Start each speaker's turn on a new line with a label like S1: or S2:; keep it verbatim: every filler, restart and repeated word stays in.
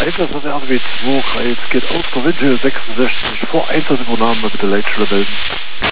S1: Einser von R W zwei, Kreis geht aus der Windel sechsundsechzig vor Einsatzübernahme bitte Leitstelle melden.